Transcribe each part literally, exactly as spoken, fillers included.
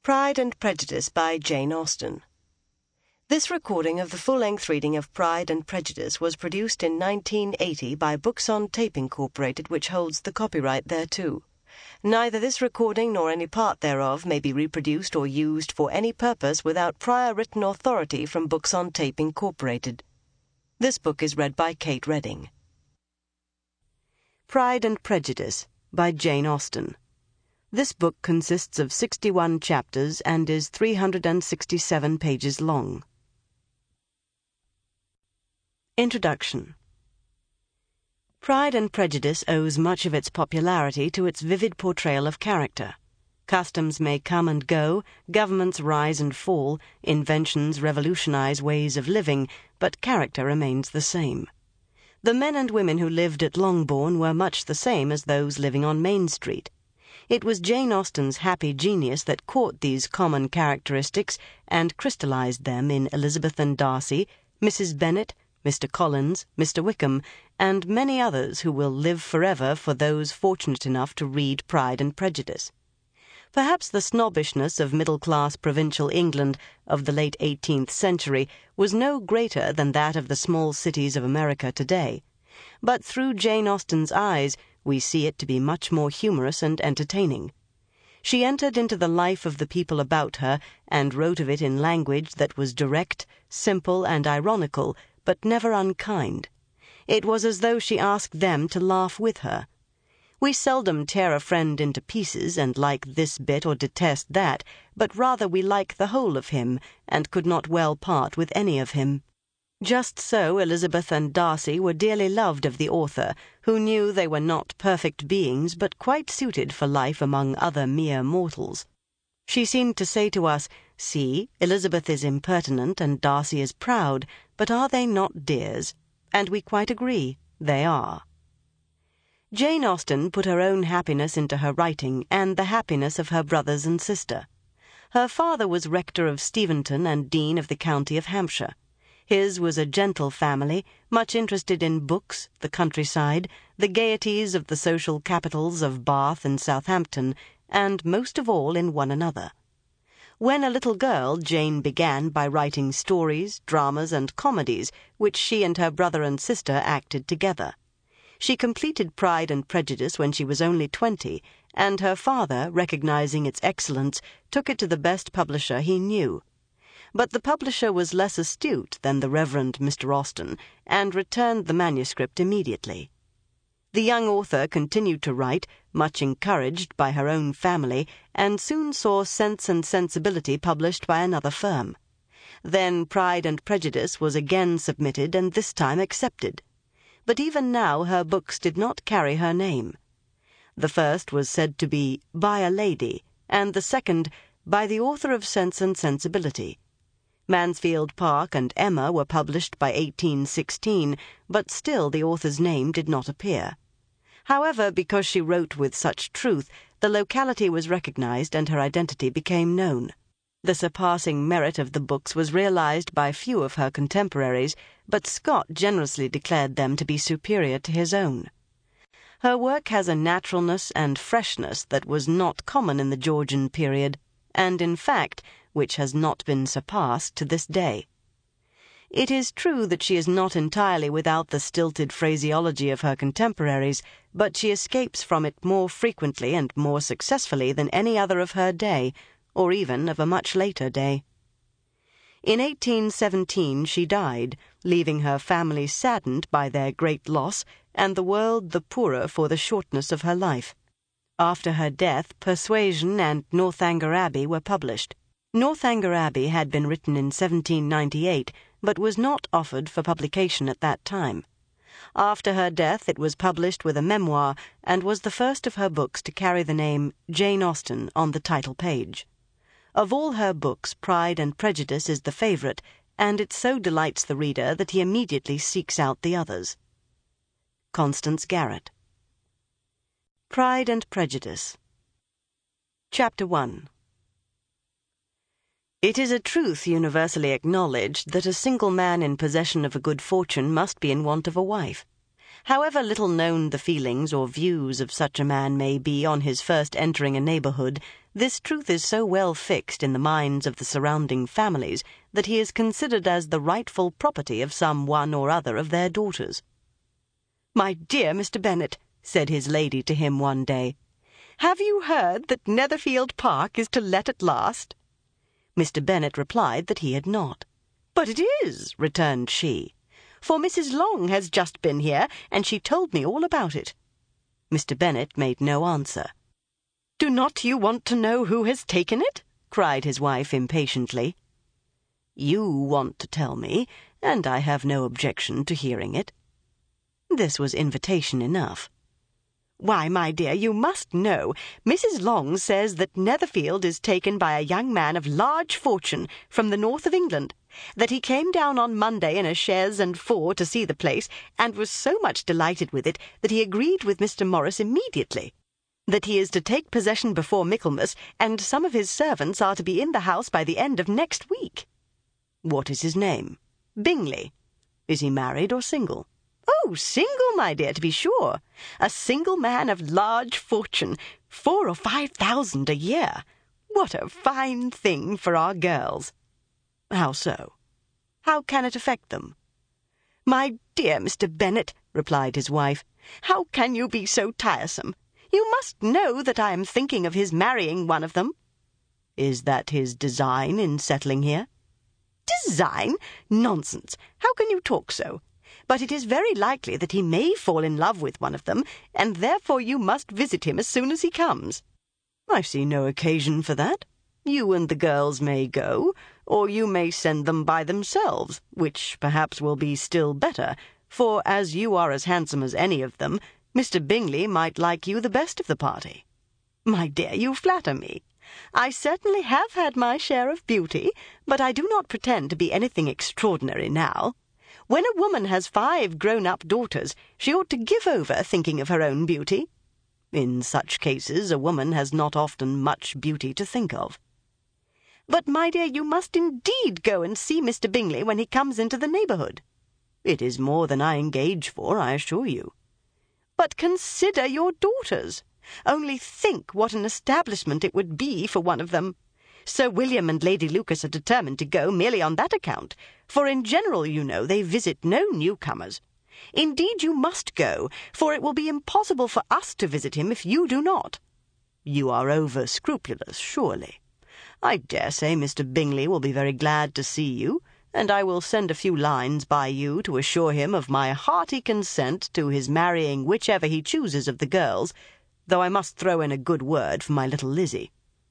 Pride and Prejudice by Jane Austen. This recording of the full-length reading of Pride and Prejudice was produced in nineteen eighty by Books on Tape Incorporated, which holds the copyright thereto. Neither this recording nor any part thereof may be reproduced or used for any purpose without prior written authority from Books on Tape Incorporated. This book is read by Kate Redding. Pride and Prejudice by Jane Austen. This book consists of sixty-one chapters and is three hundred sixty-seven pages long. Introduction. Pride and Prejudice owes much of its popularity to its vivid portrayal of character. Customs may come and go, governments rise and fall, inventions revolutionize ways of living, but character remains the same. The men and women who lived at Longbourn were much the same as those living on Main Street. It was Jane Austen's happy genius that caught these common characteristics and crystallized them in Elizabeth and Darcy, Missus Bennet, Mister Collins, Mister Wickham, and many others who will live forever for those fortunate enough to read Pride and Prejudice. Perhaps the snobbishness of middle-class provincial England of the late eighteenth century was no greater than that of the small cities of America today, but through Jane Austen's eyes we see it to be much more humorous and entertaining. She entered into the life of the people about her and wrote of it in language that was direct, simple, and ironical, but never unkind. It was as though she asked them to laugh with her. We seldom tear a friend into pieces and like this bit or detest that, but rather we like the whole of him and could not well part with any of him. Just so Elizabeth and Darcy were dearly loved of the author, who knew they were not perfect beings but quite suited for life among other mere mortals. She seemed to say to us, "See, Elizabeth is impertinent and Darcy is proud, but are they not dears?" And we quite agree, they are. Jane Austen put her own happiness into her writing and the happiness of her brothers and sister. Her father was rector of Steventon and dean of the county of Hampshire. His was a gentle family, much interested in books, the countryside, the gaieties of the social capitals of Bath and Southampton, and most of all in one another. When a little girl, Jane began by writing stories, dramas, and comedies, which she and her brother and sister acted together. She completed Pride and Prejudice when she was only twenty, and her father, recognizing its excellence, took it to the best publisher he knew. But the publisher was less astute than the Reverend Mister Austen, and returned the manuscript immediately. The young author continued to write, much encouraged by her own family, and soon saw Sense and Sensibility published by another firm. Then Pride and Prejudice was again submitted and this time accepted. But even now her books did not carry her name. The first was said to be "by a lady," and the second "by the author of Sense and Sensibility." Mansfield Park and Emma were published by eighteen sixteen, but still the author's name did not appear. However, because she wrote with such truth, the locality was recognized and her identity became known. The surpassing merit of the books was realized by few of her contemporaries, but Scott generously declared them to be superior to his own. Her work has a naturalness and freshness that was not common in the Georgian period, and in fact, which has not been surpassed to this day. It is true that she is not entirely without the stilted phraseology of her contemporaries, but she escapes from it more frequently and more successfully than any other of her day, or even of a much later day. In eighteen seventeen she died, leaving her family saddened by their great loss, and the world the poorer for the shortness of her life. After her death, Persuasion and Northanger Abbey were published. Northanger Abbey had been written in seventeen ninety-eight, but was not offered for publication at that time. After her death it was published with a memoir, and was the first of her books to carry the name Jane Austen on the title page. Of all her books, Pride and Prejudice is the favorite, and it so delights the reader that he immediately seeks out the others. Constance Garrett. Pride and Prejudice. Chapter one. It is a truth universally acknowledged that a single man in possession of a good fortune must be in want of a wife. However little known the feelings or views of such a man may be on his first entering a neighbourhood, this truth is so well fixed in the minds of the surrounding families that he is considered as the rightful property of some one or other of their daughters. "My dear Mister Bennet," said his lady to him one day, "have you heard that Netherfield Park is to let at last?" Mister Bennet replied that he had not. "But it is," returned she, "for Missus Long has just been here, and she told me all about it." Mister Bennet made no answer. "Do not you want to know who has taken it?" cried his wife impatiently. "You want to tell me, and I have no objection to hearing it." This was invitation enough. "Why, my dear, you must know. Missus Long says that Netherfield is taken by a young man of large fortune from the north of England, that he came down on Monday in a chaise and four to see the place, and was so much delighted with it that he agreed with Mister Morris immediately, that he is to take possession before Michaelmas, and some of his servants are to be in the house by the end of next week." "What is his name?" "Bingley." "Is he married or single?" "Oh, single, my dear, to be sure. A single man of large fortune, four or five thousand a year. What a fine thing for our girls." "How so? How can it affect them?" "My dear Mister Bennet," replied his wife, "how can you be so tiresome? You must know that I am thinking of his marrying one of them." "Is that his design in settling here?" "Design? Nonsense! How can you talk so? But it is very likely that he may fall in love with one of them, and therefore you must visit him as soon as he comes." "I see no occasion for that. You and the girls may go, or you may send them by themselves, which perhaps will be still better, for as you are as handsome as any of them, Mister Bingley might like you the best of the party." "My dear, you flatter me. I certainly have had my share of beauty, but I do not pretend to be anything extraordinary now. When a woman has five grown-up daughters, she ought to give over thinking of her own beauty. In such cases a woman has not often much beauty to think of." "But, my dear, you must indeed go and see Mister Bingley when he comes into the neighbourhood." "It is more than I engage for, I assure you." "But consider your daughters. Only think what an establishment it would be for one of them. Sir William and Lady Lucas are determined to go merely on that account, for in general, you know, they visit no newcomers. Indeed, you must go, for it will be impossible for us to visit him if you do not." "You are over-scrupulous, surely. I dare say Mister Bingley will be very glad to see you, and I will send a few lines by you to assure him of my hearty consent to his marrying whichever he chooses of the girls, though I must throw in a good word for my little Lizzie."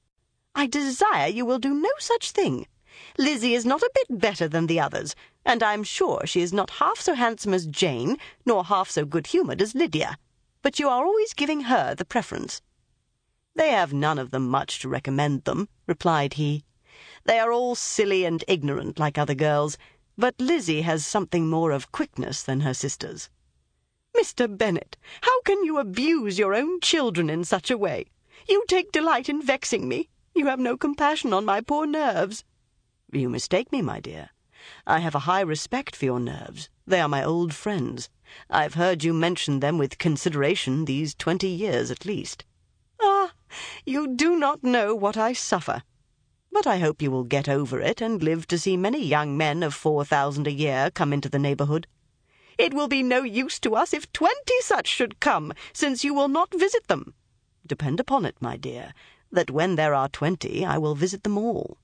"I desire you will do no such thing. Lizzie is not a bit better than the others, and I am sure she is not half so handsome as Jane, nor half so good-humoured as Lydia. But you are always giving her the preference." "They have none of them much to recommend them," replied he. "They are all silly and ignorant like other girls, but Lizzie has something more of quickness than her sisters." "Mister Bennet, how can you abuse your own children in such a way? You take delight in vexing me. You have no compassion on my poor nerves." "You mistake me, my dear. I have a high respect for your nerves. They are my old friends. I have heard you mention them with consideration these twenty years at least." "Ah, you do not know what I suffer." "But I hope you will get over it and live to see many young men of four thousand a year come into the neighbourhood." "It will be no use to us if twenty such should come, since you will not visit them." "Depend upon it, my dear, that when there are twenty I will visit them all."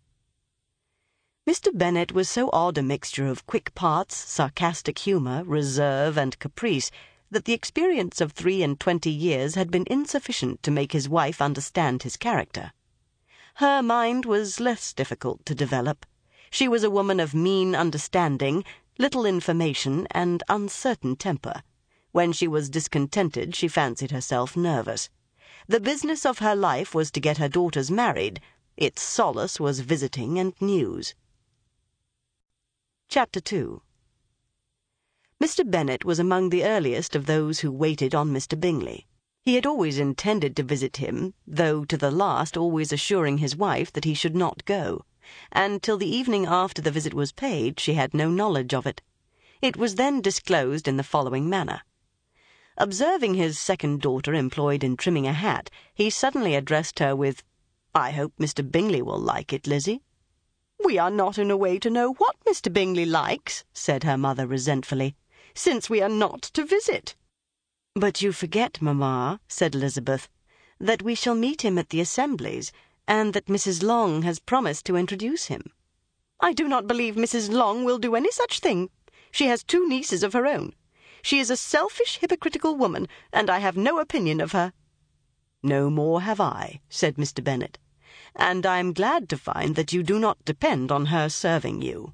Mister Bennet was so odd a mixture of quick parts, sarcastic humour, reserve, and caprice, that the experience of three and twenty years had been insufficient to make his wife understand his character. Her mind was less difficult to develop. She was a woman of mean understanding, little information, and uncertain temper. When she was discontented, she fancied herself nervous. The business of her life was to get her daughters married. Its solace was visiting and news. Chapter two. Mister Bennet was among the earliest of those who waited on Mister Bingley. He had always intended to visit him, though to the last always assuring his wife that he should not go, and till the evening after the visit was paid she had no knowledge of it. It was then disclosed in the following manner. Observing his second daughter employed in trimming a hat, he suddenly addressed her with, "I hope Mister Bingley will like it, Lizzie." "We are not in a way to know what Mister Bingley likes," said her mother resentfully, "since we are not to visit." "But you forget, Mamma," said Elizabeth, "that we shall meet him at the assemblies, and that Missus Long has promised to introduce him." "I do not believe Missus Long will do any such thing. She has two nieces of her own. She is a selfish, hypocritical woman, and I have no opinion of her." "No more have I," said Mister Bennet, "and I am glad to find that you do not depend on her serving you."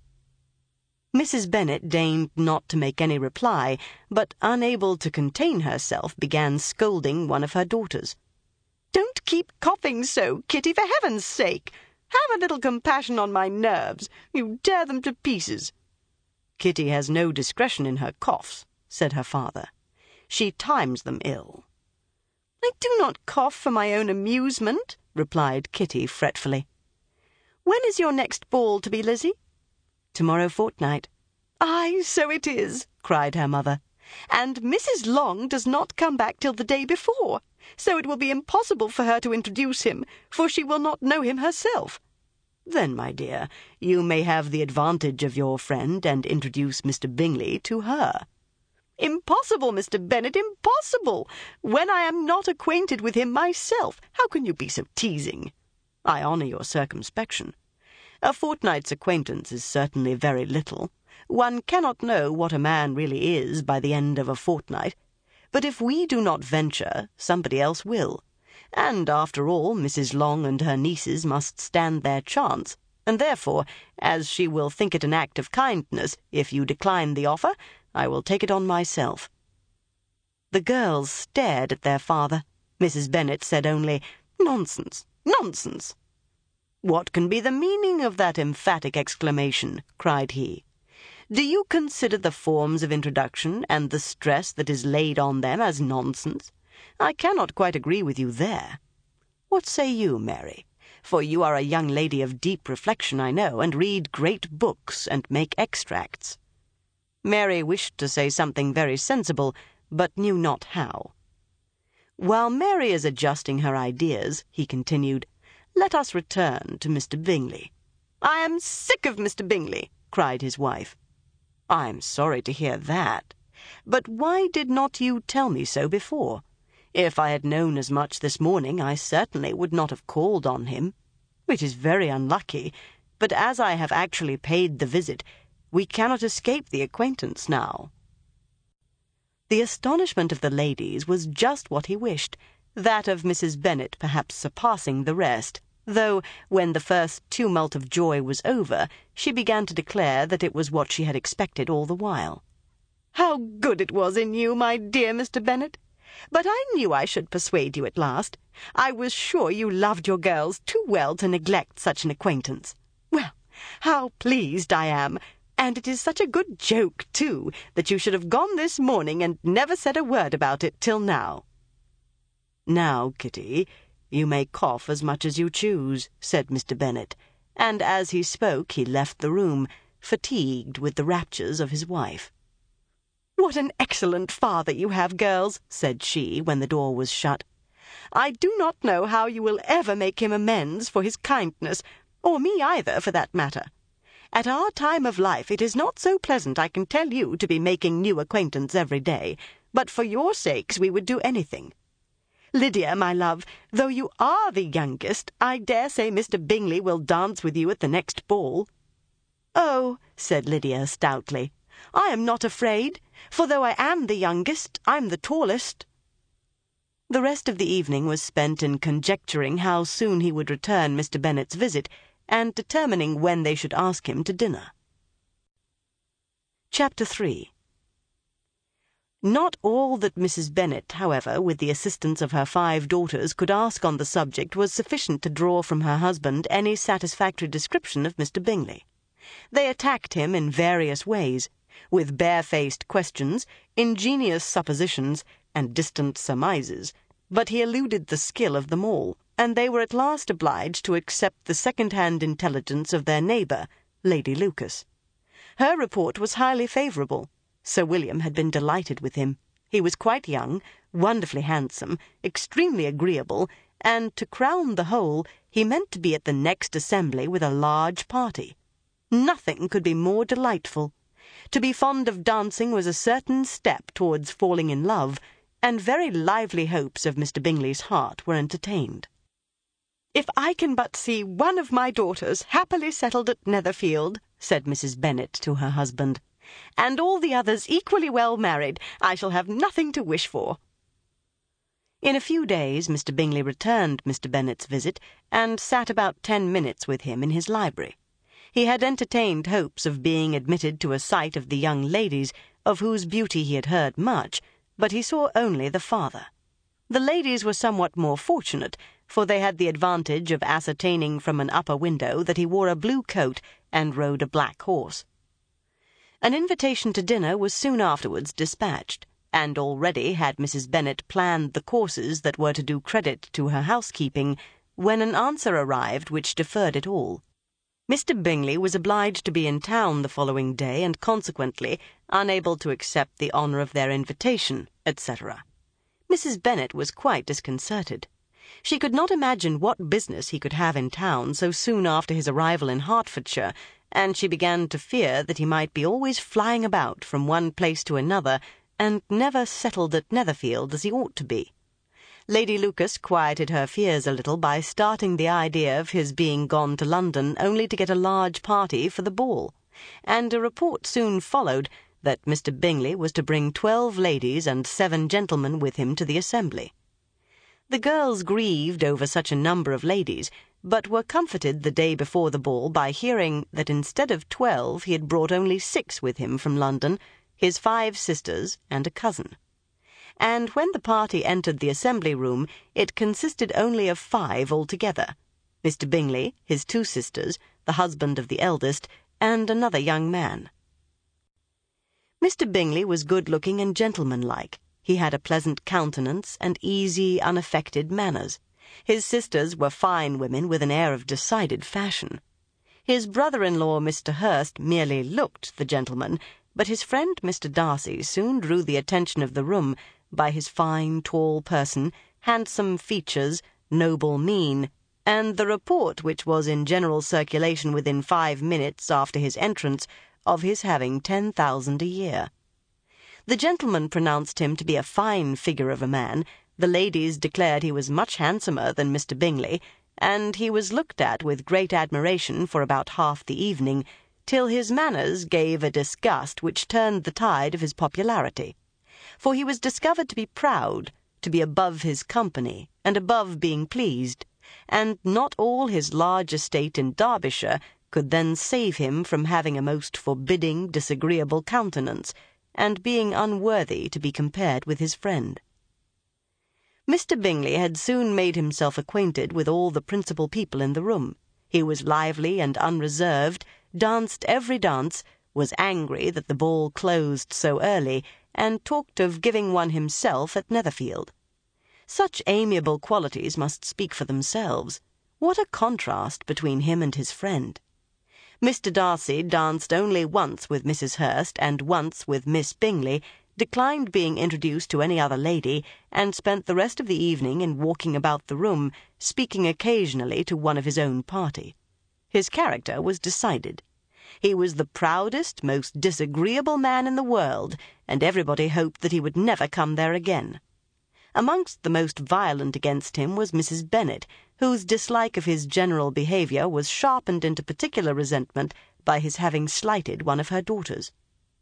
Missus Bennet deigned not to make any reply, but, unable to contain herself, began scolding one of her daughters. "Don't keep coughing so, Kitty, for heaven's sake! Have a little compassion on my nerves. You tear them to pieces." "Kitty has no discretion in her coughs," said her father. "She times them ill." "I do not cough for my own amusement," replied Kitty fretfully. "When is your next ball to be, Lizzie?" "Tomorrow fortnight." "Aye, so it is," cried her mother. "And Missus Long does not come back till the day before, so it will be impossible for her to introduce him, for she will not know him herself." "Then, my dear, you may have the advantage of your friend and introduce Mister Bingley to her." "Impossible, Mister Bennet, impossible! When I am not acquainted with him myself, how can you be so teasing?" "I honour your circumspection. A fortnight's acquaintance is certainly very little. One cannot know what a man really is by the end of a fortnight. But if we do not venture, somebody else will. And, after all, Missus Long and her nieces must stand their chance, and therefore, as she will think it an act of kindness if you decline the offer, I will take it on myself." The girls stared at their father. Missus Bennet said only, "Nonsense, nonsense." "What can be the meaning of that emphatic exclamation?" cried he. "Do you consider the forms of introduction and the stress that is laid on them as nonsense? I cannot quite agree with you there. What say you, Mary? For you are a young lady of deep reflection, I know, and read great books and make extracts." Mary wished to say something very sensible, but knew not how. "While Mary is adjusting her ideas," he continued, "let us return to Mister Bingley." "I am sick of Mister Bingley," cried his wife. "I am sorry to hear that. But why did not you tell me so before? If I had known as much this morning, I certainly would not have called on him. It is very unlucky, but as I have actually paid the visit, we cannot escape the acquaintance now." The astonishment of the ladies was just what he wished, that of Missus Bennet perhaps surpassing the rest, though, when the first tumult of joy was over, she began to declare that it was what she had expected all the while. "How good it was in you, my dear Mister Bennet! But I knew I should persuade you at last. I was sure you loved your girls too well to neglect such an acquaintance. Well, how pleased I am! And it is such a good joke, too, that you should have gone this morning and never said a word about it till now." "Now, Kitty, you may cough as much as you choose," said Mister Bennet, and as he spoke he left the room, fatigued with the raptures of his wife. "What an excellent father you have, girls," said she, when the door was shut. "I do not know how you will ever make him amends for his kindness, or me either, for that matter. At our time of life it is not so pleasant, I can tell you, to be making new acquaintance every day, but for your sakes we would do anything. Lydia, my love, though you are the youngest, I dare say Mister Bingley will dance with you at the next ball." "Oh," said Lydia stoutly, "I am not afraid, for though I am the youngest, I'm the tallest." The rest of the evening was spent in conjecturing how soon he would return Mister Bennet's visit, and determining when they should ask him to dinner. Chapter three. Not all that Missus Bennet, however, with the assistance of her five daughters, could ask on the subject was sufficient to draw from her husband any satisfactory description of Mister Bingley. They attacked him in various ways, with barefaced questions, ingenious suppositions, and distant surmises, but he eluded the skill of them all, and they were at last obliged to accept the second-hand intelligence of their neighbour, Lady Lucas. Her report was highly favourable. Sir William had been delighted with him. He was quite young, wonderfully handsome, extremely agreeable, and, to crown the whole, he meant to be at the next assembly with a large party. Nothing could be more delightful. To be fond of dancing was a certain step towards falling in love, and very lively hopes of Mister Bingley's heart were entertained. "If I can but see one of my daughters happily settled at Netherfield," said Missus Bennet to her husband, "and all the others equally well married, I shall have nothing to wish for." In a few days Mister Bingley returned Mister Bennet's visit, and sat about ten minutes with him in his library. He had entertained hopes of being admitted to a sight of the young ladies, of whose beauty he had heard much, but he saw only the father. The ladies were somewhat more fortunate, for they had the advantage of ascertaining from an upper window that he wore a blue coat and rode a black horse. An invitation to dinner was soon afterwards dispatched, and already had Missus Bennet planned the courses that were to do credit to her housekeeping, when an answer arrived which deferred it all. Mister Bingley was obliged to be in town the following day, and consequently unable to accept the honour of their invitation, et cetera. Missus Bennet was quite disconcerted. She could not imagine what business he could have in town so soon after his arrival in Hertfordshire, and she began to fear that he might be always flying about from one place to another, and never settled at Netherfield as he ought to be. Lady Lucas quieted her fears a little by starting the idea of his being gone to London only to get a large party for the ball, and a report soon followed that Mister Bingley was to bring twelve ladies and seven gentlemen with him to the assembly. The girls grieved over such a number of ladies, but were comforted the day before the ball by hearing that instead of twelve he had brought only six with him from London, his five sisters and a cousin. And when the party entered the assembly-room, it consisted only of five altogether: Mister Bingley, his two sisters, the husband of the eldest, and another young man. Mister Bingley was good-looking and gentlemanlike. He had a pleasant countenance and easy, unaffected manners. His sisters were fine women with an air of decided fashion. His brother-in-law, Mister Hurst, merely looked the gentleman, but his friend Mister Darcy soon drew the attention of the room by his fine, tall person, handsome features, noble mien, and the report which was in general circulation within five minutes after his entrance of his having ten thousand a year. The gentlemen pronounced him to be a fine figure of a man, the ladies declared he was much handsomer than Mister Bingley, and he was looked at with great admiration for about half the evening, till his manners gave a disgust which turned the tide of his popularity. For he was discovered to be proud, to be above his company, and above being pleased, and not all his large estate in Derbyshire could then save him from having a most forbidding, disagreeable countenance, and being unworthy to be compared with his friend. Mister Bingley had soon made himself acquainted with all the principal people in the room. He was lively and unreserved, danced every dance, was angry that the ball closed so early, and talked of giving one himself at Netherfield. Such amiable qualities must speak for themselves. What a contrast between him and his friend! Mister Darcy danced only once with Missus Hurst and once with Miss Bingley, declined being introduced to any other lady, and spent the rest of the evening in walking about the room, speaking occasionally to one of his own party. His character was decided. He was the proudest, most disagreeable man in the world, and everybody hoped that he would never come there again. Amongst the most violent against him was Missus Bennet, whose dislike of his general behaviour was sharpened into particular resentment by his having slighted one of her daughters.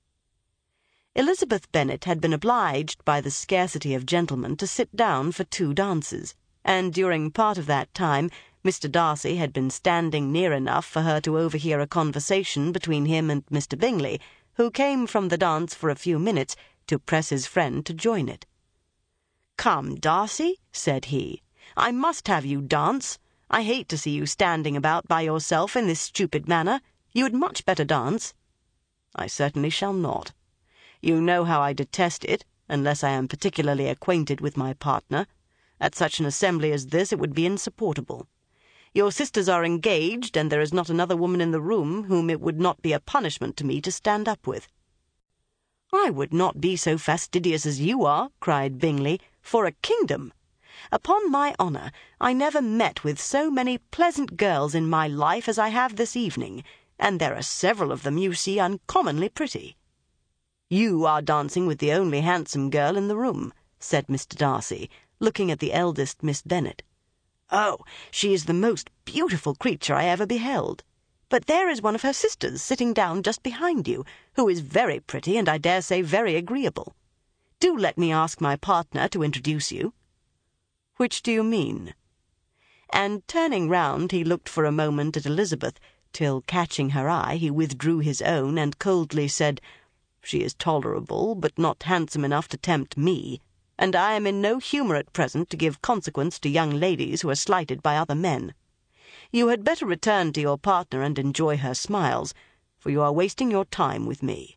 Elizabeth Bennet had been obliged by the scarcity of gentlemen to sit down for two dances, and during part of that time Mister Darcy had been standing near enough for her to overhear a conversation between him and Mister Bingley, who came from the dance for a few minutes to press his friend to join it. "Come, Darcy," said he, "I must have you dance. I hate to see you standing about by yourself in this stupid manner. You had much better dance." "I certainly shall not. You know how I detest it, unless I am particularly acquainted with my partner. At such an assembly as this it would be insupportable. Your sisters are engaged, and there is not another woman in the room whom it would not be a punishment to me to stand up with." "I would not be so fastidious as you are," cried Bingley, "for a kingdom. Upon my honour, I never met with so many pleasant girls in my life as I have this evening, and there are several of them, you see, uncommonly pretty." "You are dancing with the only handsome girl in the room," said Mister Darcy, looking at the eldest Miss Bennet. "Oh, she is the most beautiful creature I ever beheld. But there is one of her sisters sitting down just behind you, who is very pretty and I dare say very agreeable. Do let me ask my partner to introduce you." "Which do you mean?" And turning round, he looked for a moment at Elizabeth, till, catching her eye, he withdrew his own and coldly said, "She is tolerable, but not handsome enough to tempt me, and I am in no humour at present to give consequence to young ladies who are slighted by other men. You had better return to your partner and enjoy her smiles, for you are wasting your time with me."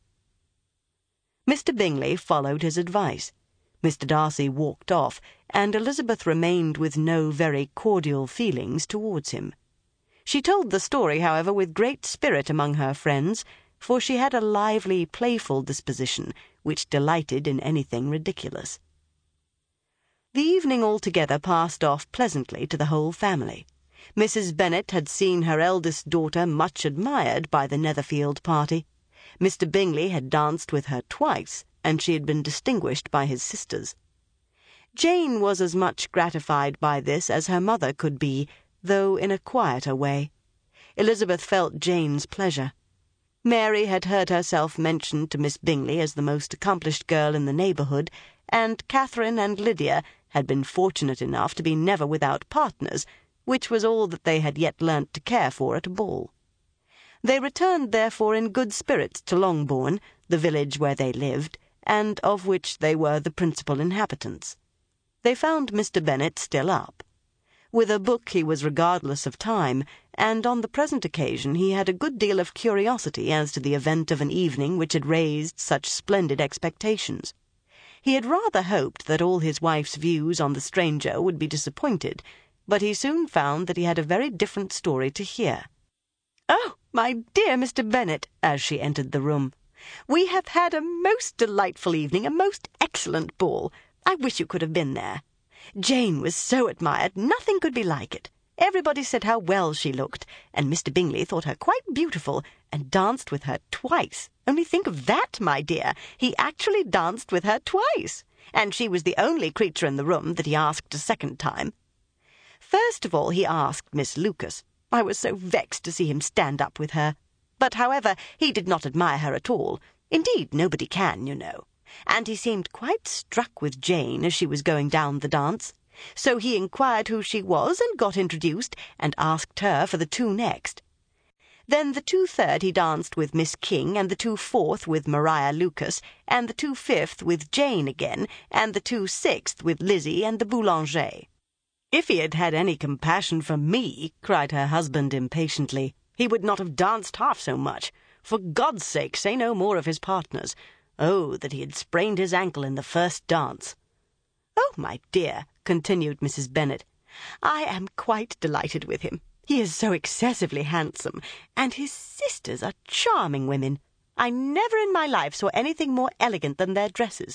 Mister Bingley followed his advice. Mister Darcy walked off, and Elizabeth remained with no very cordial feelings towards him. She told the story, however, with great spirit among her friends, for she had a lively, playful disposition, which delighted in anything ridiculous. The evening altogether passed off pleasantly to the whole family. Missus Bennet had seen her eldest daughter much admired by the Netherfield party. Mister Bingley had danced with her twice, and she had been distinguished by his sisters. Jane was as much gratified by this as her mother could be, though in a quieter way. Elizabeth felt Jane's pleasure. Mary had heard herself mentioned to Miss Bingley as the most accomplished girl in the neighbourhood, and Catherine and Lydia had been fortunate enough to be never without partners, which was all that they had yet learnt to care for at a ball. They returned, therefore, in good spirits to Longbourn, the village where they lived, and of which they were the principal inhabitants. They found Mister Bennet still up. With a book he was regardless of time, and on the present occasion he had a good deal of curiosity as to the event of an evening which had raised such splendid expectations. He had rather hoped that all his wife's views on the stranger would be disappointed, but he soon found that he had a very different story to hear. "Oh, my dear Mister Bennet," as she entered the room, "we have had a most delightful evening, a most excellent ball. I wish you could have been there. Jane was so admired, nothing could be like it. Everybody said how well she looked, and Mister Bingley thought her quite beautiful, and danced with her twice. Only think of that, my dear. He actually danced with her twice, and she was the only creature in the room that he asked a second time. First of all he asked Miss Lucas. I was so vexed to see him stand up with her. But, however, he did not admire her at all. Indeed, nobody can, you know. And he seemed quite struck with Jane as she was going down the dance. So he inquired who she was and got introduced, and asked her for the two next. Then the two third he danced with Miss King, and the two fourth with Maria Lucas, and the two fifth with Jane again, and the two sixth with Lizzie and the Boulanger. "If he had had any compassion for me," cried her husband impatiently, "he would not have danced half so much. For God's sake, say no more of his partners. Oh, that he had sprained his ankle in the first dance." "Oh, my dear," continued Missus Bennet, "I am quite delighted with him. He is so excessively handsome, and his sisters are charming women. I never in my life saw anything more elegant than their dresses.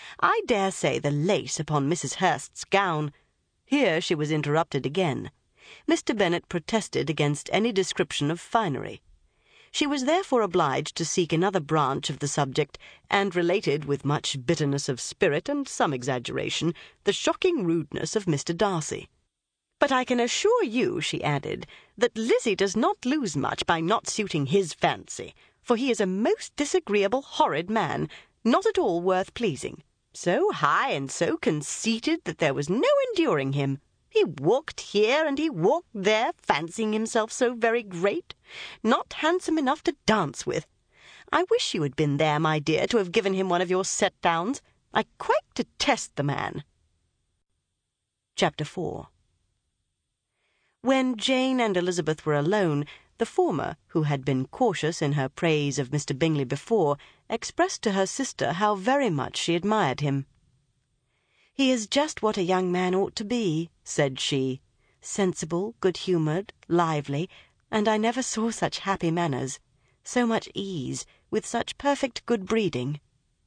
I dare say the lace upon Missus Hurst's gown—" Here she was interrupted again. Mister Bennet protested against any description of finery. She was therefore obliged to seek another branch of the subject, and related with much bitterness of spirit and some exaggeration the shocking rudeness of Mister Darcy. "But I can assure you," she added, "that Lizzie does not lose much by not suiting his fancy, for he is a most disagreeable, horrid man, not at all worth pleasing. So high and so conceited that there was no enduring him. He walked here and he walked there, fancying himself so very great. Not handsome enough to dance with. I wish you had been there, my dear, to have given him one of your set-downs. I quite detest the man." Chapter four. When Jane and Elizabeth were alone, the former, who had been cautious in her praise of Mister Bingley before, expressed to her sister how very much she admired him. "He is just what a young man ought to be," said she, "sensible, good-humoured, lively, and I never saw such happy manners, so much ease, with such perfect good breeding."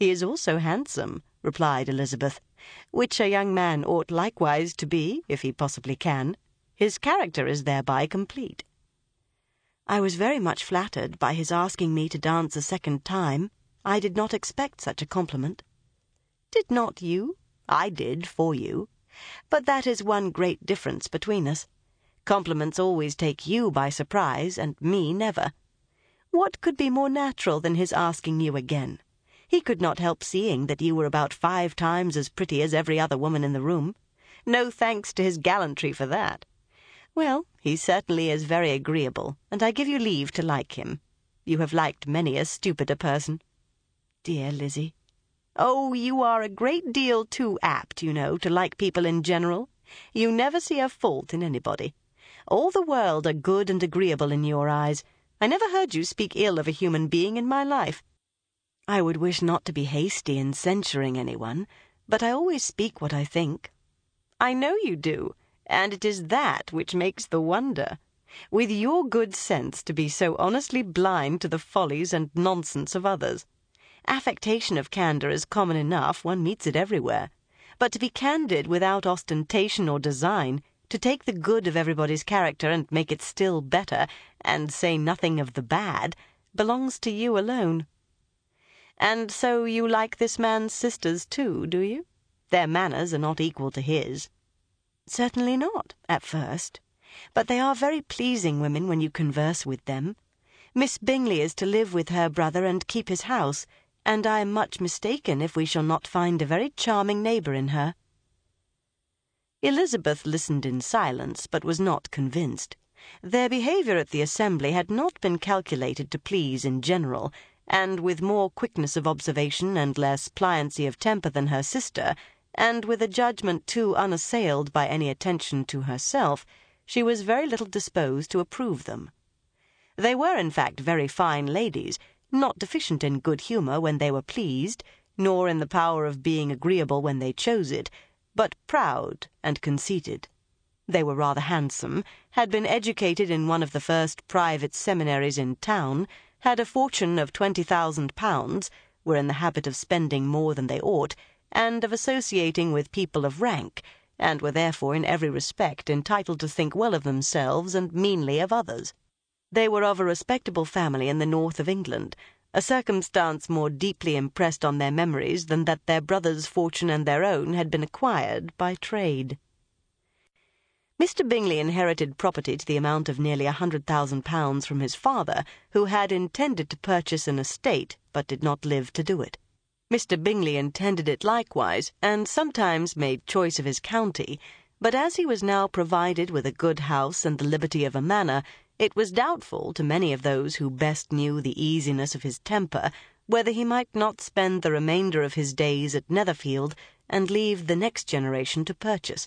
"He is also handsome," replied Elizabeth, "which a young man ought likewise to be, if he possibly can. His character is thereby complete." I was very much flattered by his asking me to dance a second time. I did not expect such a compliment. "Did not you? I did, for you. But that is one great difference between us. Compliments always take you by surprise, and me never. What could be more natural than his asking you again? He could not help seeing that you were about five times as pretty as every other woman in the room. No thanks to his gallantry for that. Well, he certainly is very agreeable, and I give you leave to like him. You have liked many a stupider person." "Dear Lizzie." "Oh, you are a great deal too apt, you know, to like people in general. You never see a fault in anybody. All the world are good and agreeable in your eyes. I never heard you speak ill of a human being in my life." "I would wish not to be hasty in censuring anyone, but I always speak what I think." "I know you do, and it is that which makes the wonder. With your good sense to be so honestly blind to the follies and nonsense of others. Affectation of candour is common enough, one meets it everywhere. But to be candid without ostentation or design, to take the good of everybody's character and make it still better, and say nothing of the bad, belongs to you alone. And so you like this man's sisters too, do you? Their manners are not equal to his." "Certainly not, at first. But they are very pleasing women when you converse with them. Miss Bingley is to live with her brother and keep his house, and I am much mistaken if we shall not find a very charming neighbour in her." Elizabeth listened in silence, but was not convinced. Their behaviour at the assembly had not been calculated to please in general, and with more quickness of observation and less pliancy of temper than her sister, and with a judgment too unassailed by any attention to herself, she was very little disposed to approve them. They were, in fact, very fine ladies, not deficient in good humour when they were pleased, nor in the power of being agreeable when they chose it, but proud and conceited. They were rather handsome, had been educated in one of the first private seminaries in town, had a fortune of twenty thousand pounds, were in the habit of spending more than they ought, and of associating with people of rank, and were therefore in every respect entitled to think well of themselves and meanly of others. They were of a respectable family in the north of England, a circumstance more deeply impressed on their memories than that their brother's fortune and their own had been acquired by trade. Mister Bingley inherited property to the amount of nearly a hundred thousand pounds from his father, who had intended to purchase an estate, but did not live to do it. Mister Bingley intended it likewise, and sometimes made choice of his county, but as he was now provided with a good house and the liberty of a manor, it was doubtful to many of those who best knew the easiness of his temper whether he might not spend the remainder of his days at Netherfield and leave the next generation to purchase.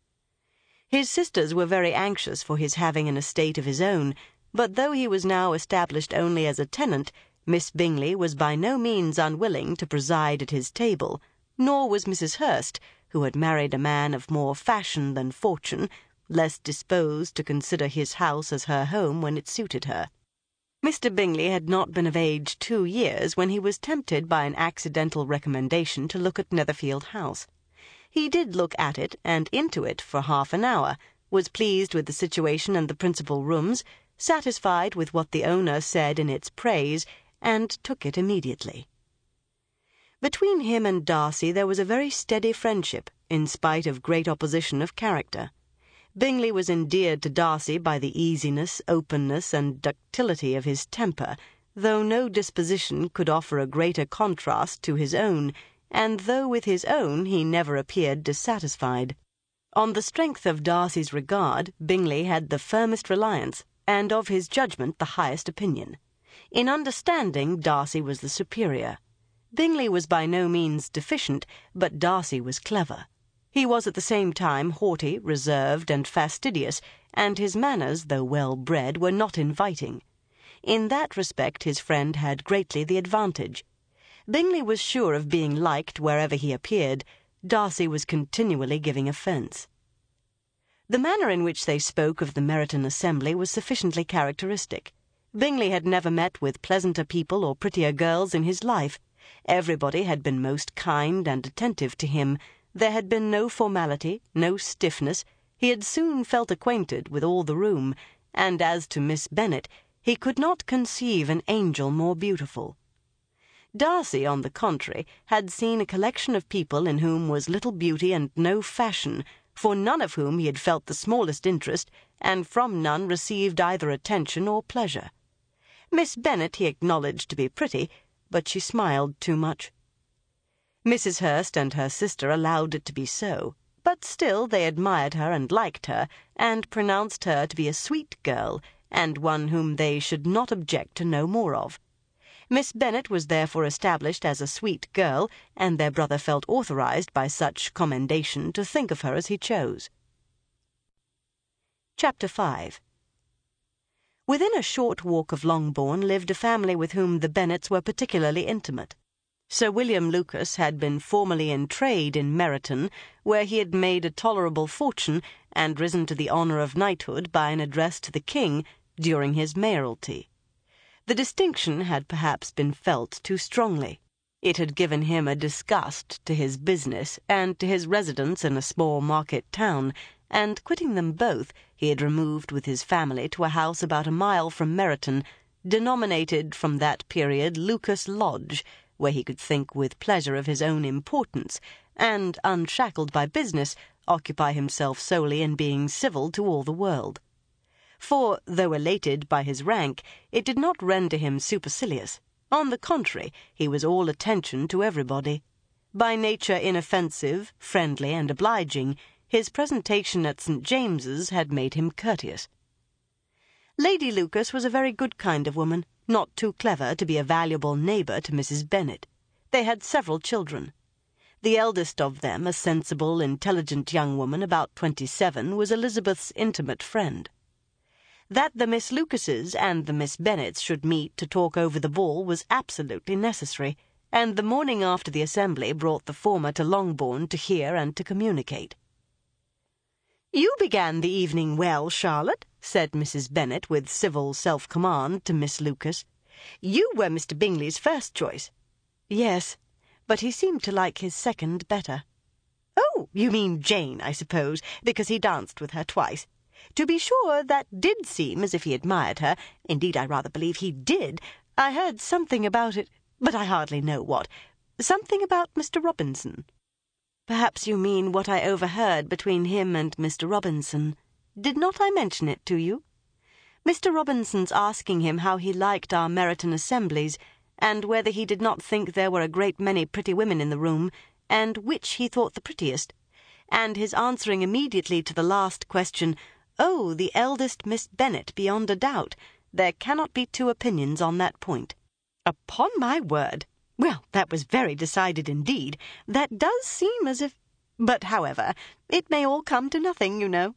His sisters were very anxious for his having an estate of his own, but though he was now established only as a tenant, Miss Bingley was by no means unwilling to preside at his table, nor was Missus Hurst, who had married a man of more fashion than fortune, less disposed to consider his house as her home when it suited her. Mister Bingley had not been of age two years when he was tempted by an accidental recommendation to look at Netherfield House. He did look at it and into it for half an hour, was pleased with the situation and the principal rooms, satisfied with what the owner said in its praise, and took it immediately. Between him and Darcy there was a very steady friendship, in spite of great opposition of character. Bingley was endeared to Darcy by the easiness, openness, and ductility of his temper, though no disposition could offer a greater contrast to his own, and though with his own he never appeared dissatisfied. On the strength of Darcy's regard, Bingley had the firmest reliance, and of his judgment the highest opinion. In understanding, Darcy was the superior. Bingley was by no means deficient, but Darcy was clever. He was at the same time haughty, reserved, and fastidious, and his manners, though well-bred, were not inviting. In that respect his friend had greatly the advantage. Bingley was sure of being liked wherever he appeared. Darcy was continually giving offence. The manner in which they spoke of the Meryton assembly was sufficiently characteristic. Bingley had never met with pleasanter people or prettier girls in his life. Everybody had been most kind and attentive to him. There had been no formality, no stiffness. He had soon felt acquainted with all the room, and as to Miss Bennet, he could not conceive an angel more beautiful. Darcy, on the contrary, had seen a collection of people in whom was little beauty and no fashion, for none of whom he had felt the smallest interest, and from none received either attention or pleasure. Miss Bennet he acknowledged to be pretty, but she smiled too much. Missus Hurst and her sister allowed it to be so, but still they admired her and liked her, and pronounced her to be a sweet girl, and one whom they should not object to know more of. Miss Bennet was therefore established as a sweet girl, and their brother felt authorized by such commendation to think of her as he chose. Chapter five. Within a short walk of Longbourn lived a family with whom the Bennets were particularly intimate. Sir William Lucas had been formerly in trade in Meryton, where he had made a tolerable fortune and risen to the honour of knighthood by an address to the king during his mayoralty. The distinction had perhaps been felt too strongly. It had given him a disgust to his business and to his residence in a small market town, and quitting them both, he had removed with his family to a house about a mile from Meryton, denominated from that period Lucas Lodge, where he could think with pleasure of his own importance, and, unshackled by business, occupy himself solely in being civil to all the world. For, though elated by his rank, it did not render him supercilious. On the contrary, he was all attention to everybody. By nature inoffensive, friendly, and obliging, his presentation at St James's had made him courteous. Lady Lucas was a very good kind of woman, not too clever to be a valuable neighbour to Missus Bennet. They had several children. The eldest of them, a sensible, intelligent young woman about twenty-seven, was Elizabeth's intimate friend. That the Miss Lucases and the Miss Bennets should meet to talk over the ball was absolutely necessary, and the morning after the assembly brought the former to Longbourn to hear and to communicate. "You began the evening well, Charlotte," said Missus Bennet with civil self-command to Miss Lucas. "You were Mister Bingley's first choice." "Yes, but he seemed to like his second better." "Oh, you mean Jane, I suppose, because he danced with her twice. To be sure, that did seem as if he admired her. Indeed, I rather believe he did. I heard something about it, but I hardly know what. Something about Mister Robinson." "Perhaps you mean what I overheard between him and Mister Robinson. Did not I mention it to you? Mister Robinson's asking him how he liked our Meryton assemblies, and whether he did not think there were a great many pretty women in the room, and which he thought the prettiest, and his answering immediately to the last question, 'Oh, the eldest Miss Bennet, beyond a doubt. There cannot be two opinions on that point.' Upon my word! Well, that was very decided indeed. That does seem as if... But, however, it may all come to nothing, you know."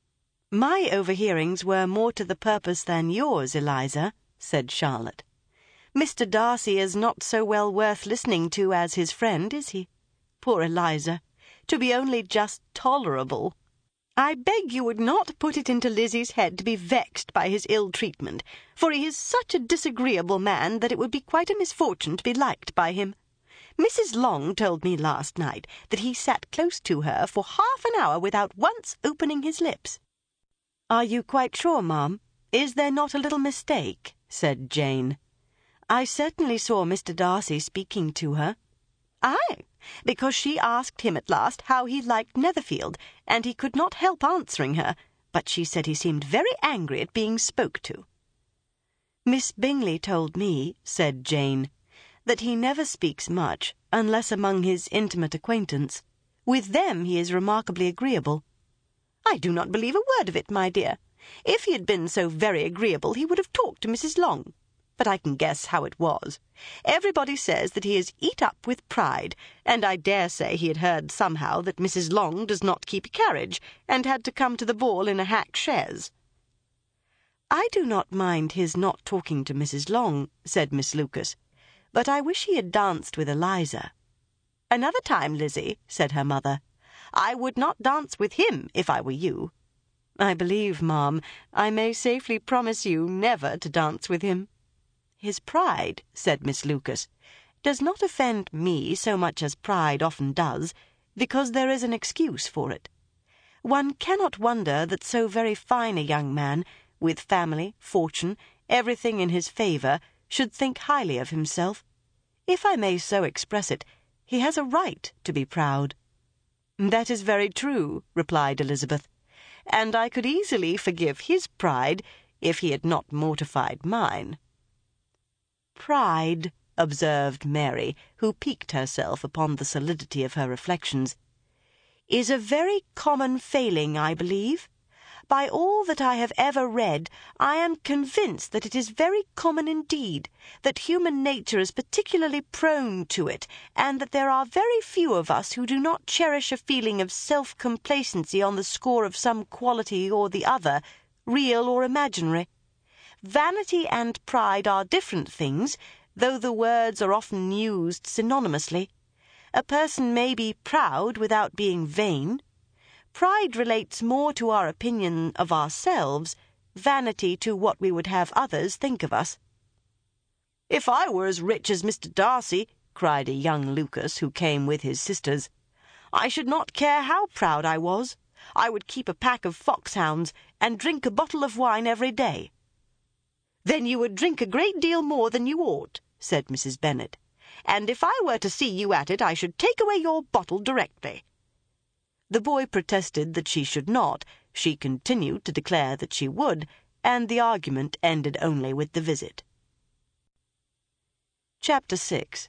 "My overhearings were more to the purpose than yours, Eliza," said Charlotte. "Mister Darcy is not so well worth listening to as his friend, is he? Poor Eliza! To be only just tolerable. I beg you would not put it into Lizzie's head to be vexed by his ill-treatment, for he is such a disagreeable man that it would be quite a misfortune to be liked by him. Missus Long told me last night that he sat close to her for half an hour without once opening his lips." "Are you quite sure, ma'am? Is there not a little mistake?" said Jane. "I certainly saw Mister Darcy speaking to her." "Aye, because she asked him at last how he liked Netherfield, and he could not help answering her, but she said he seemed very angry at being spoke to." "Miss Bingley told me," said Jane, "that he never speaks much, unless among his intimate acquaintance. With them he is remarkably agreeable." "I do not believe a word of it, my dear. If he had been so very agreeable he would have talked to Missus Long. But I can guess how it was. Everybody says that he is eat up with pride, and I dare say he had heard somehow that Missus Long does not keep a carriage, and had to come to the ball in a hack chaise." "I do not mind his not talking to Missus Long," said Miss Lucas, "but I wish he had danced with Eliza." "Another time, Lizzie," said her mother. "I would not dance with him if I were you." "I believe, ma'am, I may safely promise you never to dance with him." "His pride," said Miss Lucas. does not offend me so much as pride often does, because there is an excuse for it. One cannot wonder that so very fine a young man, with family, fortune, everything in his favour, should think highly of himself. If I may so express it, he has a right to be proud." "That is very true," replied Elizabeth, "and I could easily forgive his pride if he had not mortified mine." "Pride," observed Mary, who piqued herself upon the solidity of her reflections, "is a very common failing, I believe. By all that I have ever read, I am convinced that it is very common indeed, that human nature is particularly prone to it, and that there are very few of us who do not cherish a feeling of self-complacency on the score of some quality or the other, real or imaginary. Vanity and pride are different things, though the words are often used synonymously. A person may be proud without being vain. Pride relates more to our opinion of ourselves, vanity to what we would have others think of us." "If I were as rich as Mister Darcy," cried a young Lucas who came with his sisters, "I should not care how proud I was. I would keep a pack of foxhounds and drink a bottle of wine every day." "Then you would drink a great deal more than you ought," said Missus Bennet, "and if I were to see you at it I should take away your bottle directly." The boy protested that she should not. She continued to declare that she would, and the argument ended only with the visit. Chapter six.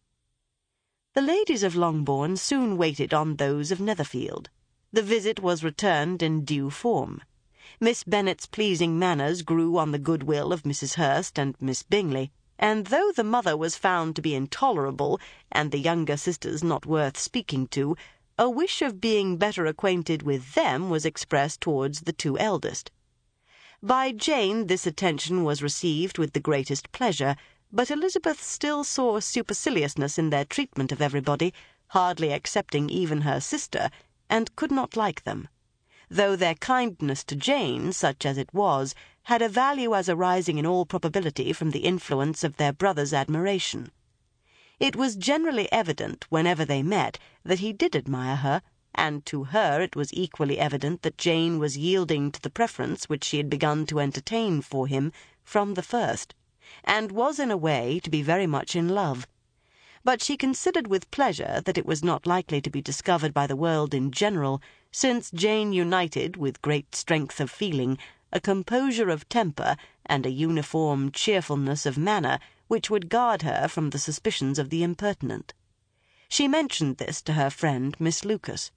The ladies of Longbourn soon waited on those of Netherfield. The visit was returned in due form. Miss Bennet's pleasing manners grew on the goodwill of Missus Hurst and Miss Bingley, and though the mother was found to be intolerable, and the younger sisters not worth speaking to, a wish of being better acquainted with them was expressed towards the two eldest. By Jane this attention was received with the greatest pleasure, but Elizabeth still saw superciliousness in their treatment of everybody, hardly excepting even her sister, and could not like them, though their kindness to Jane, such as it was, had a value as arising in all probability from the influence of their brother's admiration. It was generally evident, whenever they met, that he did admire her, and to her it was equally evident that Jane was yielding to the preference which she had begun to entertain for him from the first, and was in a way to be very much in love. But she considered with pleasure that it was not likely to be discovered by the world in general, since Jane united, with great strength of feeling, a composure of temper and a uniform cheerfulness of manner which would guard her from the suspicions of the impertinent. She mentioned this to her friend Miss Lucas.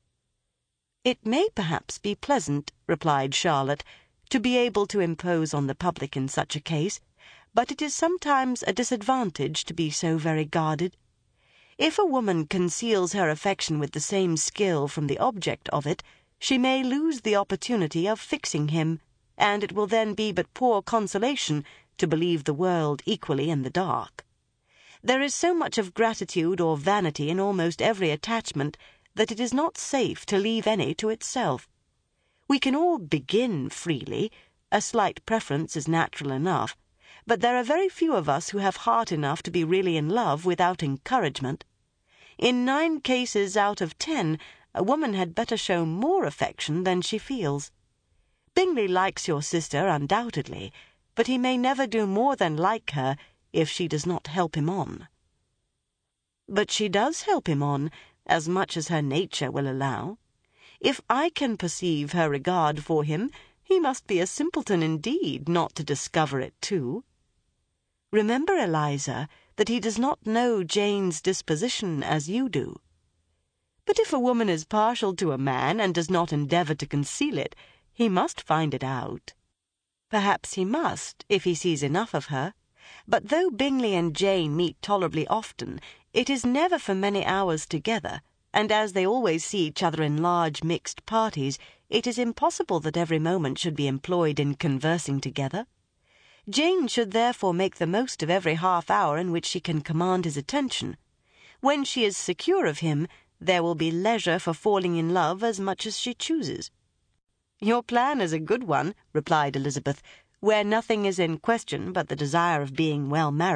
"It may perhaps be pleasant," replied Charlotte, "to be able to impose on the public in such a case, but it is sometimes a disadvantage to be so very guarded. If a woman conceals her affection with the same skill from the object of it, she may lose the opportunity of fixing him, and it will then be but poor consolation to believe the world equally in the dark. There is so much of gratitude or vanity in almost every attachment that it is not safe to leave any to itself. We can all begin freely, a slight preference is natural enough, but there are very few of us who have heart enough to be really in love without encouragement. In nine cases out of ten, a woman had better show more affection than she feels. Bingley likes your sister undoubtedly, but he may never do more than like her if she does not help him on." "But she does help him on, as much as her nature will allow. If I can perceive her regard for him, he must be a simpleton indeed not to discover it too. Remember, Eliza, that he does not know Jane's disposition as you do." "But if a woman is partial to a man and does not endeavour to conceal it, he must find it out." "Perhaps he must, if he sees enough of her. But though Bingley and Jane meet tolerably often, it is never for many hours together, and as they always see each other in large mixed parties, it is impossible that every moment should be employed in conversing together. Jane should therefore make the most of every half-hour in which she can command his attention. When she is secure of him, there will be leisure for falling in love as much as she chooses." "Your plan is a good one," replied Elizabeth, "where nothing is in question but the desire of being well married.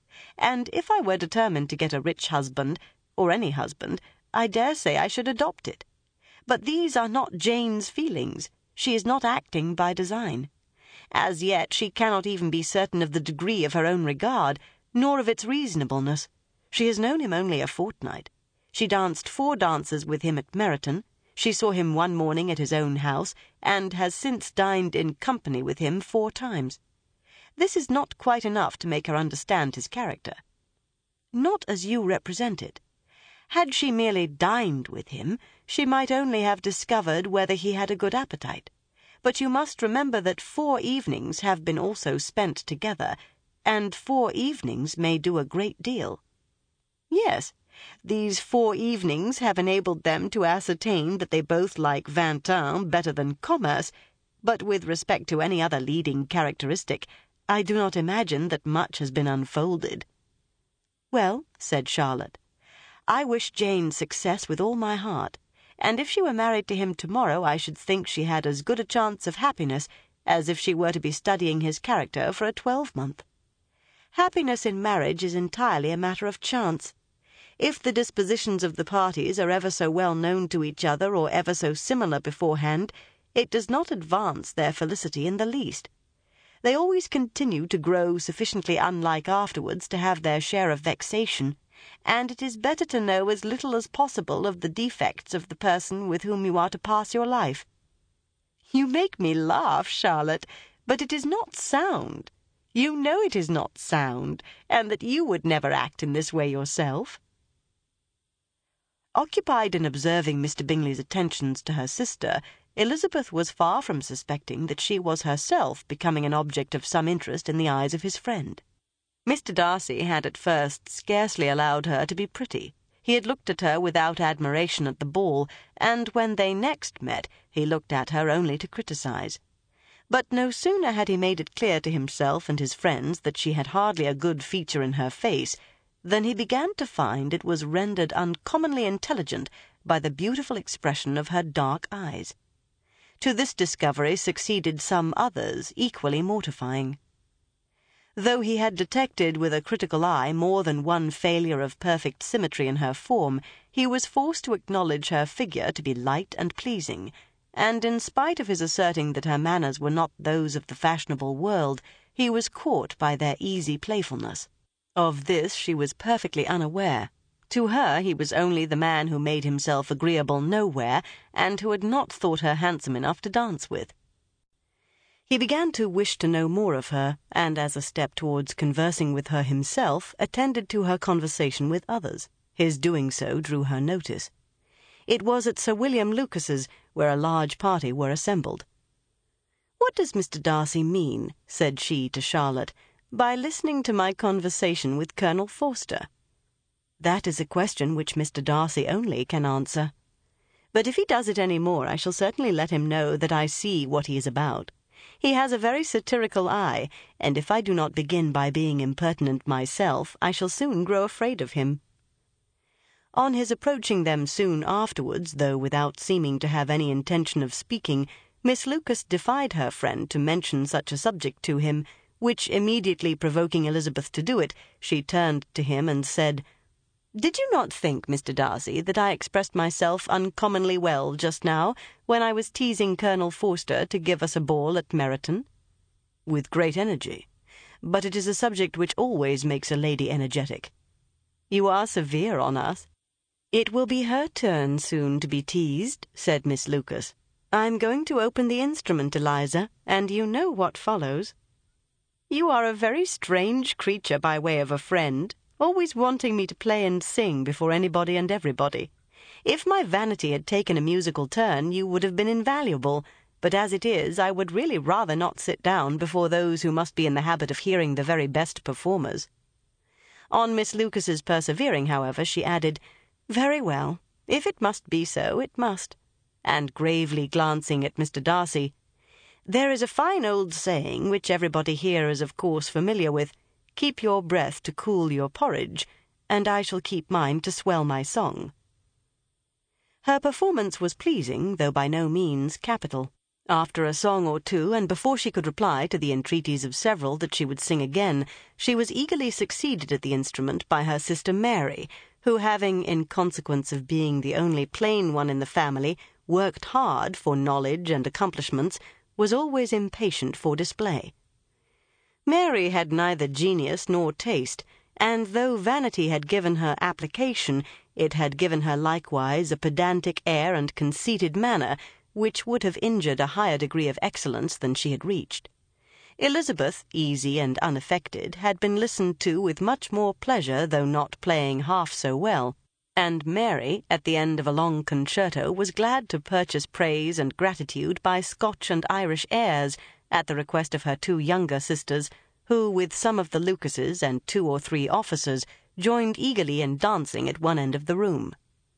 and if I were determined to get a rich husband, or any husband, I dare say I should adopt it. But these are not Jane's feelings. She is not acting by design. As yet she cannot even be certain of the degree of her own regard, nor of its reasonableness. She has known him only a fortnight. She danced four dances with him at Meryton. She saw him one morning at his own house, and has since dined in company with him four times. This is not quite enough to make her understand his character. Not as you represent it. Had she merely dined with him, she might only have discovered whether he had a good appetite. But you must remember that four evenings have been also spent together, and four evenings may do a great deal. Yes, these four evenings have enabled them to ascertain that they both like vingt un better than commerce, but with respect to any other leading characteristic, I do not imagine that much has been unfolded. Well, said Charlotte, I wish Jane success with all my heart, and if she were married to him tomorrow I should think she had as good a chance of happiness as if she were to be studying his character for a twelvemonth. Happiness in marriage is entirely a matter of chance. If the dispositions of the parties are ever so well known to each other or ever so similar beforehand, it does not advance their felicity in the least. They always continue to grow sufficiently unlike afterwards to have their share of vexation, and it is better to know as little as possible of the defects of the person with whom you are to pass your life. You make me laugh, Charlotte, but it is not sound. You know it is not sound, and that you would never act in this way yourself. Occupied in observing Mister Bingley's attentions to her sister, Elizabeth was far from suspecting that she was herself becoming an object of some interest in the eyes of his friend. Mister Darcy had at first scarcely allowed her to be pretty. He had looked at her without admiration at the ball, and when they next met he looked at her only to criticise. But no sooner had he made it clear to himself and his friends that she had hardly a good feature in her face than he began to find it was rendered uncommonly intelligent by the beautiful expression of her dark eyes. To this discovery succeeded some others equally mortifying. Though he had detected with a critical eye more than one failure of perfect symmetry in her form, he was forced to acknowledge her figure to be light and pleasing, and in spite of his asserting that her manners were not those of the fashionable world, he was caught by their easy playfulness. Of this she was perfectly unaware. To her he was only the man who made himself agreeable nowhere, and who had not thought her handsome enough to dance with. He began to wish to know more of her, and as a step towards conversing with her himself, attended to her conversation with others. His doing so drew her notice. It was at Sir William Lucas's, where a large party were assembled. "What does Mister Darcy mean," said she to Charlotte, "by listening to my conversation with Colonel Forster?" "That is a question which Mister Darcy only can answer. But if he does it any more, I shall certainly let him know that I see what he is about. He has a very satirical eye, and if I do not begin by being impertinent myself, I shall soon grow afraid of him." On his approaching them soon afterwards, though without seeming to have any intention of speaking, Miss Lucas defied her friend to mention such a subject to him, which immediately provoking Elizabeth to do it, she turned to him and said, "Did you not think, Mister Darcy, that I expressed myself uncommonly well just now, when I was teasing Colonel Forster to give us a ball at Meryton?" "With great energy. But it is a subject which always makes a lady energetic." "You are severe on us." "It will be her turn soon to be teased," said Miss Lucas. "I'm going to open the instrument, Eliza, and you know what follows." "You are a very strange creature by way of a friend, always wanting me to play and sing before anybody and everybody. If my vanity had taken a musical turn, you would have been invaluable, but as it is, I would really rather not sit down before those who must be in the habit of hearing the very best performers." On Miss Lucas's persevering, however, she added, "Very well. If it must be so, it must." And gravely glancing at Mister Darcy, "There is a fine old saying, which everybody here is of course familiar with, 'Keep your breath to cool your porridge,' and I shall keep mine to swell my song." Her performance was pleasing, though by no means capital. After a song or two, and before she could reply to the entreaties of several that she would sing again, she was eagerly succeeded at the instrument by her sister Mary, who, having, in consequence of being the only plain one in the family, worked hard for knowledge and accomplishments, was always impatient for display. Mary had neither genius nor taste, and though vanity had given her application, it had given her likewise a pedantic air and conceited manner, which would have injured a higher degree of excellence than she had reached. Elizabeth, easy and unaffected, had been listened to with much more pleasure, though not playing half so well, and Mary, at the end of a long concerto, was glad to purchase praise and gratitude by Scotch and Irish airs, at the request of her two younger sisters, who, with some of the Lucases and two or three officers, joined eagerly in dancing at one end of the room.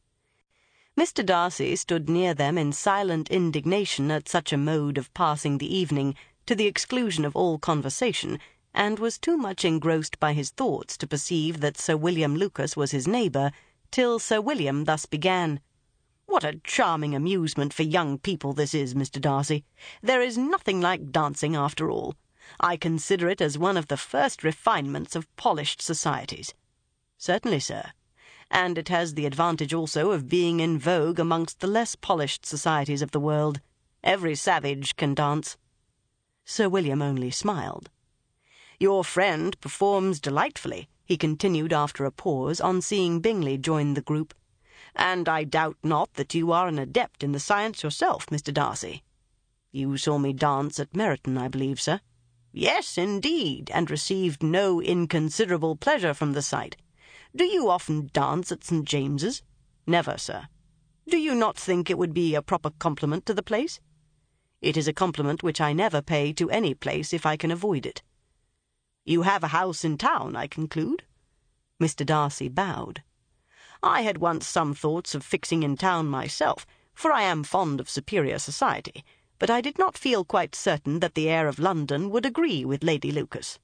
Mister Darcy stood near them in silent indignation at such a mode of passing the evening, to the exclusion of all conversation, and was too much engrossed by his thoughts to perceive that Sir William Lucas was his neighbour, till Sir William thus began. "What a charming amusement for young people this is, Mister Darcy! There is nothing like dancing after all. I consider it as one of the first refinements of polished societies." "Certainly, sir. And it has the advantage also of being in vogue amongst the less polished societies of the world. Every savage can dance." Sir William only smiled. "Your friend performs delightfully," he continued after a pause, on seeing Bingley join the group. "And I doubt not that you are an adept in the science yourself, Mister Darcy." "You saw me dance at Meryton, I believe, sir?" "Yes, indeed, and received no inconsiderable pleasure from the sight. Do you often dance at Saint James's?" "Never, sir." "Do you not think it would be a proper compliment to the place?" "It is a compliment which I never pay to any place if I can avoid it." "You have a house in town, I conclude?" Mister Darcy bowed. "I had once some thoughts of fixing in town myself, for I am fond of superior society, but I did not feel quite certain that the air of London would agree with Lady Lucas."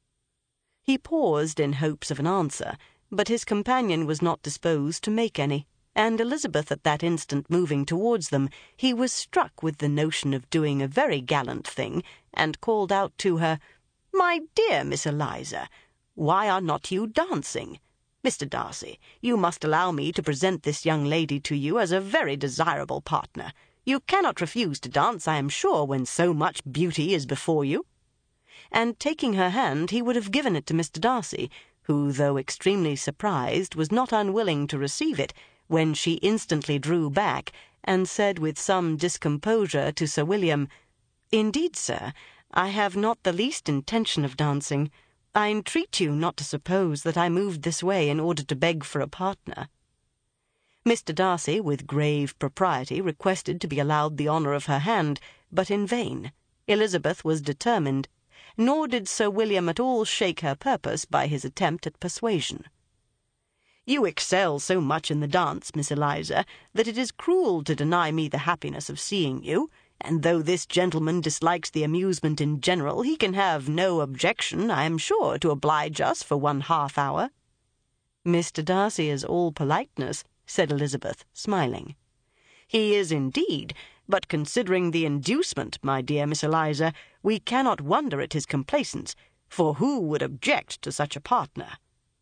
He paused in hopes of an answer, but his companion was not disposed to make any, and Elizabeth at that instant moving towards them, he was struck with the notion of doing a very gallant thing, and called out to her, "My dear Miss Eliza, why are not you dancing? Mister Darcy, you must allow me to present this young lady to you as a very desirable partner. You cannot refuse to dance, I am sure, when so much beauty is before you." And taking her hand, he would have given it to Mister Darcy, who, though extremely surprised, was not unwilling to receive it, when she instantly drew back, and said with some discomposure to Sir William, "Indeed, sir, I have not the least intention of dancing. I entreat you not to suppose that I moved this way in order to beg for a partner." Mister Darcy, with grave propriety, requested to be allowed the honour of her hand, but in vain. Elizabeth was determined, nor did Sir William at all shake her purpose by his attempt at persuasion. "You excel so much in the dance, Miss Eliza, that it is cruel to deny me the happiness of seeing you, and though this gentleman dislikes the amusement in general, he can have no objection, I am sure, to oblige us for one half hour." "Mister Darcy is all politeness," said Elizabeth, smiling. "He is indeed, but considering the inducement, my dear Miss Eliza, we cannot wonder at his complaisance, for who would object to such a partner?"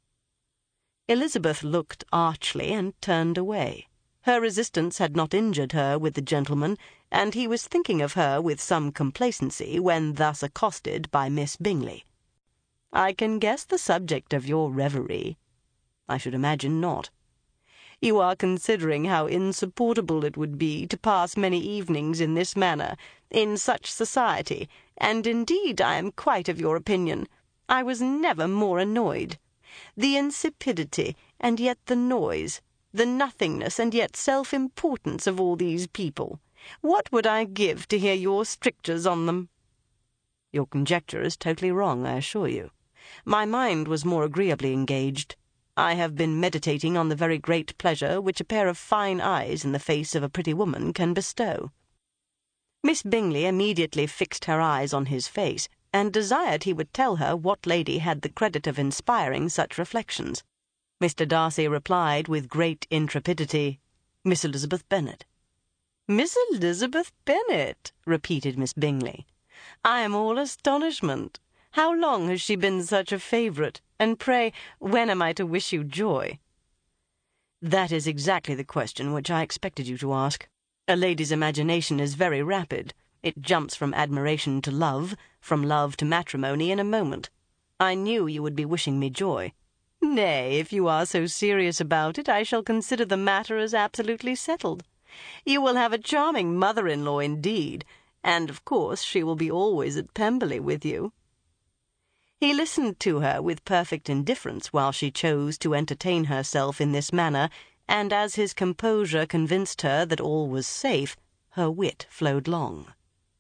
Elizabeth looked archly and turned away. Her resistance had not injured her with the gentleman, and he was thinking of her with some complacency when thus accosted by Miss Bingley. "I can guess the subject of your reverie." "I should imagine not." "You are considering how insupportable it would be to pass many evenings in this manner, in such society, and indeed I am quite of your opinion. I was never more annoyed. The insipidity, and yet the noise, the nothingness, and yet self-importance of all these people. What would I give to hear your strictures on them?" "Your conjecture is totally wrong, I assure you. My mind was more agreeably engaged. I have been meditating on the very great pleasure which a pair of fine eyes in the face of a pretty woman can bestow." Miss Bingley immediately fixed her eyes on his face, and desired he would tell her what lady had the credit of inspiring such reflections. Mister Darcy replied with great intrepidity, "Miss Elizabeth Bennet." "Miss Elizabeth Bennet," repeated Miss Bingley. "I am all astonishment. How long has she been such a favourite? And pray, when am I to wish you joy?" "That is exactly the question which I expected you to ask. A lady's imagination is very rapid. It jumps from admiration to love, from love to matrimony in a moment. I knew you would be wishing me joy." "Nay, if you are so serious about it, I shall consider the matter as absolutely settled. You will have a charming mother-in-law indeed, and of course she will be always at Pemberley with you." He listened to her with perfect indifference while she chose to entertain herself in this manner, and as his composure convinced her that all was safe, her wit flowed long.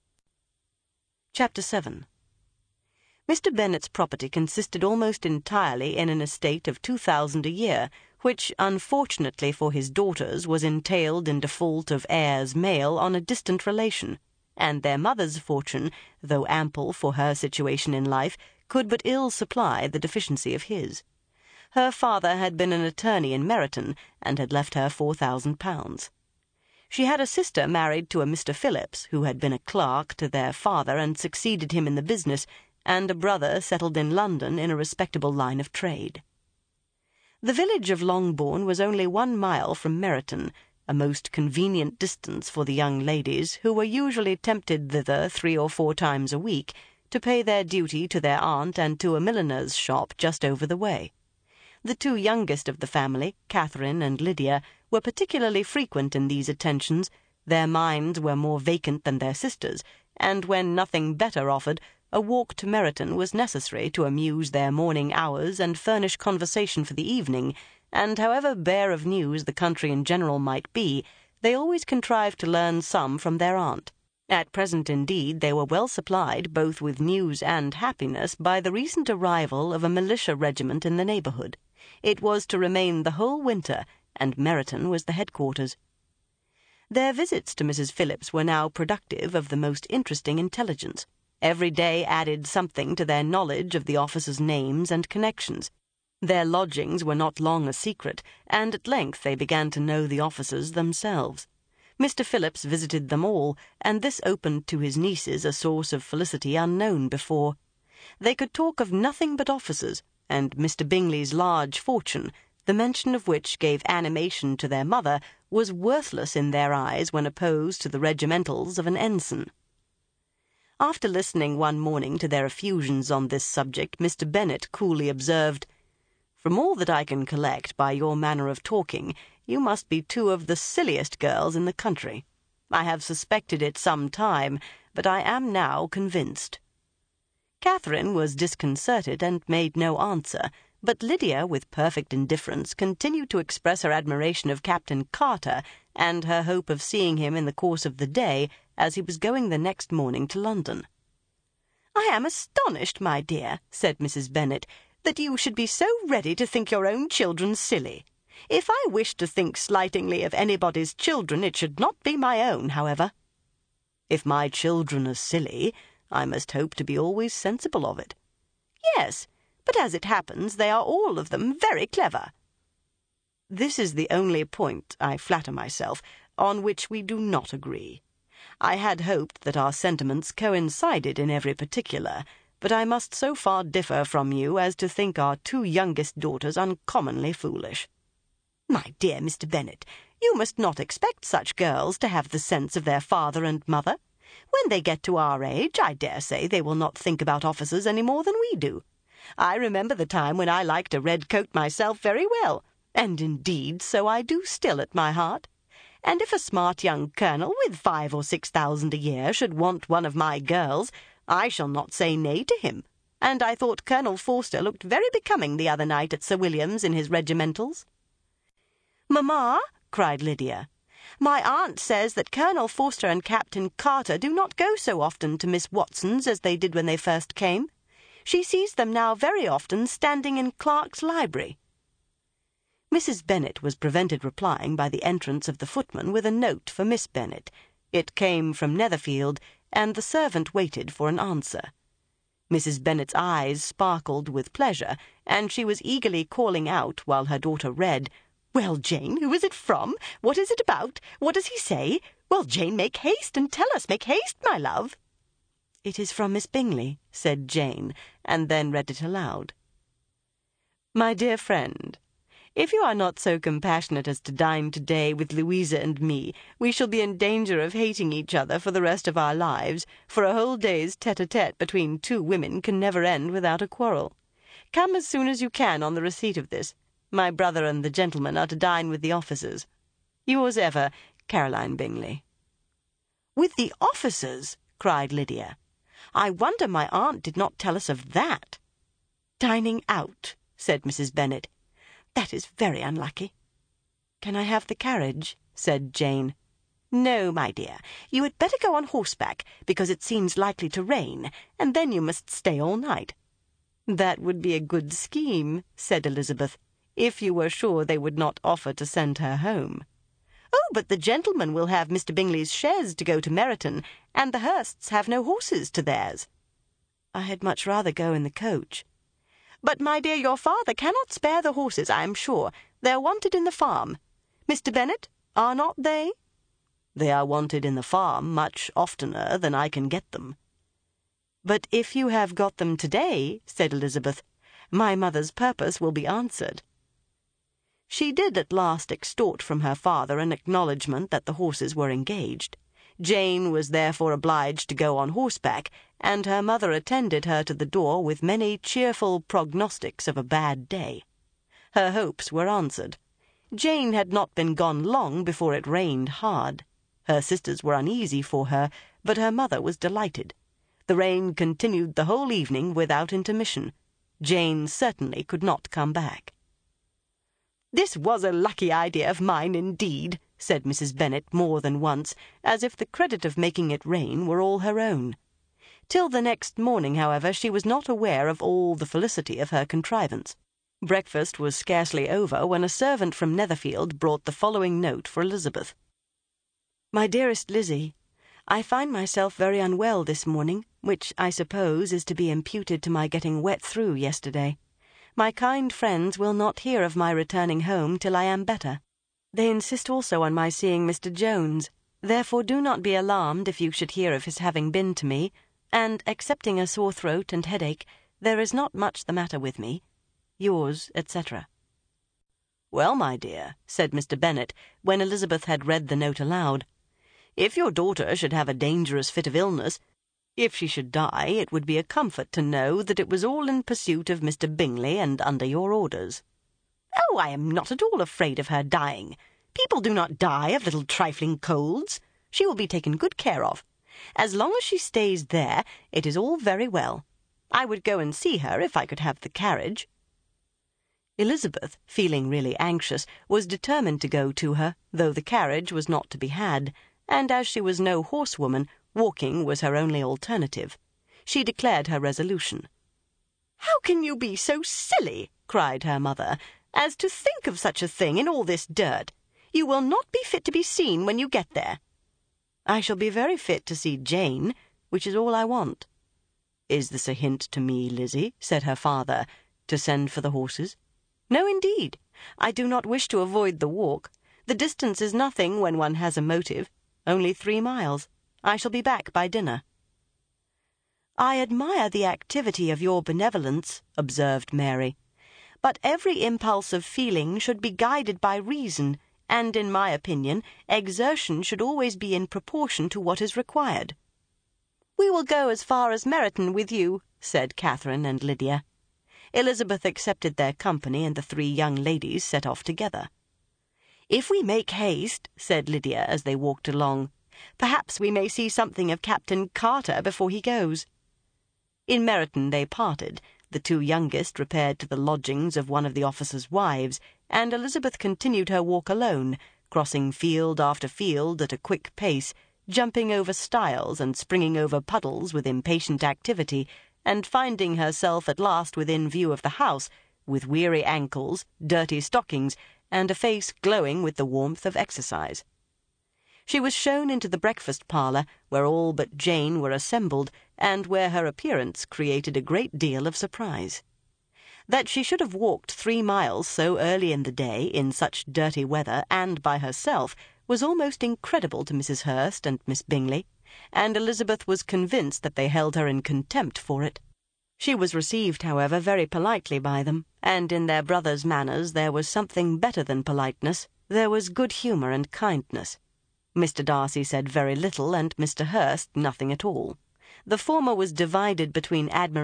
Chapter seven. Mister Bennet's property consisted almost entirely in an estate of two thousand a year, which, unfortunately for his daughters, was entailed in default of heirs male on a distant relation, and their mother's fortune, though ample for her situation in life, could but ill supply the deficiency of his. Her father had been an attorney in Meryton, and had left her four thousand pounds. She had a sister married to a Mister Phillips, who had been a clerk to their father and succeeded him in the business, and a brother settled in London in a respectable line of trade. The village of Longbourn was only one mile from Meryton, a most convenient distance for the young ladies, who were usually tempted thither three or four times a week, to pay their duty to their aunt and to a milliner's shop just over the way. The two youngest of the family, Catherine and Lydia, were particularly frequent in these attentions. Their minds were more vacant than their sisters', and when nothing better offered, a walk to Meryton was necessary to amuse their morning hours and furnish conversation for the evening, and however bare of news the country in general might be, they always contrived to learn some from their aunt. At present, indeed, they were well supplied both with news and happiness by the recent arrival of a militia regiment in the neighbourhood. It was to remain the whole winter, and Meryton was the headquarters. Their visits to Missus Phillips were now productive of the most interesting intelligence. Every day added something to their knowledge of the officers' names and connections. Their lodgings were not long a secret, and at length they began to know the officers themselves. Mister Phillips visited them all, and this opened to his nieces a source of felicity unknown before. They could talk of nothing but officers, and Mister Bingley's large fortune, the mention of which gave animation to their mother, was worthless in their eyes when opposed to the regimentals of an ensign. After listening one morning to their effusions on this subject, Mister Bennet coolly observed, "From all that I can collect by your manner of talking, you must be two of the silliest girls in the country. I have suspected it some time, but I am now convinced." Catherine was disconcerted and made no answer, but Lydia, with perfect indifference, continued to express her admiration of Captain Carter and her hope of seeing him in the course of the day, as he was going the next morning to London. "I am astonished, my dear," said Missus Bennet, "that you should be so ready to think your own children silly. If I wish to think slightingly of anybody's children, it should not be my own, however." "If my children are silly, I must hope to be always sensible of it." "Yes, but as it happens, they are all of them very clever." "This is the only point, I flatter myself, on which we do not agree. I had hoped that our sentiments coincided in every particular, but I must so far differ from you as to think our two youngest daughters uncommonly foolish." "My dear Mister Bennet, you must not expect such girls to have the sense of their father and mother. When they get to our age, I dare say they will not think about officers any more than we do. I remember the time when I liked a red coat myself very well, and indeed so I do still at my heart. And if a smart young colonel with five or six thousand a year should want one of my girls, I shall not say nay to him. And I thought Colonel Forster looked very becoming the other night at Sir William's in his regimentals." "Mamma," cried Lydia, "my aunt says that Colonel Forster and Captain Carter do not go so often to Miss Watson's as they did when they first came. She sees them now very often standing in Clark's library." Missus Bennet was prevented replying by the entrance of the footman with a note for Miss Bennet. It came from Netherfield, and the servant waited for an answer. Missus Bennet's eyes sparkled with pleasure, and she was eagerly calling out, while her daughter read, "Well, Jane, who is it from? What is it about? What does he say? Well, Jane, make haste and tell us. Make haste, my love." "It is from Miss Bingley," said Jane, and then read it aloud. "My dear friend, if you are not so compassionate as to dine today with Louisa and me, we shall be in danger of hating each other for the rest of our lives, for a whole day's tete-a-tete between two women can never end without a quarrel. Come as soon as you can on the receipt of this. My brother and the gentleman are to dine with the officers. Yours ever, Caroline Bingley." "With the officers?" cried Lydia. "I wonder my aunt did not tell us of that." "Dining out," said Missus Bennet. "That is very unlucky." "Can I have the carriage?" said Jane. "No, my dear. You had better go on horseback, because it seems likely to rain, and then you must stay all night." "That would be a good scheme," said Elizabeth, "if you were sure they would not offer to send her home." "Oh, but the gentleman will have Mister Bingley's chaise to go to Meryton, and the Hursts have no horses to theirs." "I had much rather go in the coach." "But, my dear, your father cannot spare the horses, I am sure. They are wanted in the farm. Mister Bennet, are not they?" "They are wanted in the farm much oftener than I can get them." "But if you have got them today," said Elizabeth, "my mother's purpose will be answered." She did at last extort from her father an acknowledgment that the horses were engaged. Jane was therefore obliged to go on horseback, and her mother attended her to the door with many cheerful prognostics of a bad day. Her hopes were answered. Jane had not been gone long before it rained hard. Her sisters were uneasy for her, but her mother was delighted. The rain continued the whole evening without intermission. Jane certainly could not come back. "This was a lucky idea of mine, indeed," said Missus Bennet more than once, as if the credit of making it rain were all her own. Till the next morning, however, she was not aware of all the felicity of her contrivance. Breakfast was scarcely over when a servant from Netherfield brought the following note for Elizabeth. "My dearest Lizzie, I find myself very unwell this morning, which I suppose is to be imputed to my getting wet through yesterday. My kind friends will not hear of my returning home till I am better. They insist also on my seeing Mister Jones. Therefore do not be alarmed if you should hear of his having been to me, and, excepting a sore throat and headache, there is not much the matter with me. Yours, et cetera" "Well, my dear," said Mister Bennet, when Elizabeth had read the note aloud, "if your daughter should have a dangerous fit of illness, if she should die, it would be a comfort to know that it was all in pursuit of Mister Bingley and under your orders." "Oh, I am not at all afraid of her dying. People do not die of little trifling colds. She will be taken good care of. As long as she stays there, it is all very well. I would go and see her if I could have the carriage." Elizabeth, feeling really anxious, was determined to go to her, though the carriage was not to be had, and as she was no horsewoman, walking was her only alternative. She declared her resolution. "How can you be so silly," cried her mother, "as to think of such a thing in all this dirt? You will not be fit to be seen when you get there." "I shall be very fit to see Jane, which is all I want." "Is this a hint to me, Lizzie," said her father, "to send for the horses?" "No, indeed. I do not wish to avoid the walk. The distance is nothing when one has a motive. Only three miles. I shall be back by dinner." "I admire the activity of your benevolence," observed Mary, "but every impulse of feeling should be guided by reason, and, in my opinion, exertion should always be in proportion to what is required." "We will go as far as Meryton with you," said Catherine and Lydia. Elizabeth accepted their company, and the three young ladies set off together. "If we make haste," said Lydia as they walked along, "perhaps we may see something of Captain Carter before he goes." In Meryton they parted. The two youngest repaired to the lodgings of one of the officers' wives, and Elizabeth continued her walk alone, crossing field after field at a quick pace, jumping over stiles and springing over puddles with impatient activity, and finding herself at last within view of the house, with weary ankles, dirty stockings, and a face glowing with the warmth of exercise. She was shown into the breakfast parlour, where all but Jane were assembled, and where her appearance created a great deal of surprise. That she should have walked three miles so early in the day, in such dirty weather, and by herself, was almost incredible to Missus Hurst and Miss Bingley, and Elizabeth was convinced that they held her in contempt for it. She was received, however, very politely by them, and in their brother's manners there was something better than politeness. There was good humour and kindness. Mister Darcy said very little, and Mister Hurst nothing at all. The former was divided between admiration